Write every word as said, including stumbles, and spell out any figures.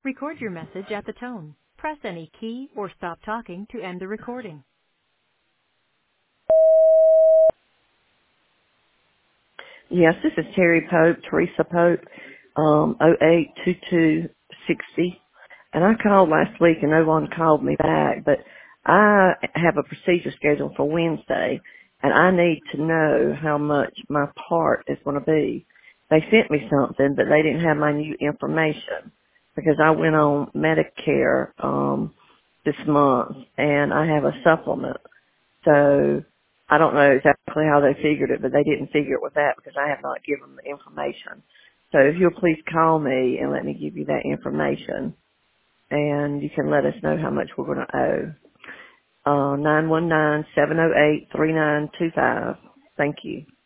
Record your message at the tone. Press any key or stop talking to end the recording. Yes, this is Terry Pope, Teresa Pope, um, oh eight two two six zero. And I called last week and no one called me back, but I have a procedure scheduled for Wednesday and I need to know how much my part is going to be. They sent me something, but they didn't have my new information because I went on Medicare, um, this month and I have a supplement. So I don't know exactly how they figured it, but they didn't figure it with that because I have not given them the information. So if you'll please call me and let me give you that information, and you can let us know how much we're going to owe. Uh, nine one nine, seven oh eight, three nine two five. Thank you.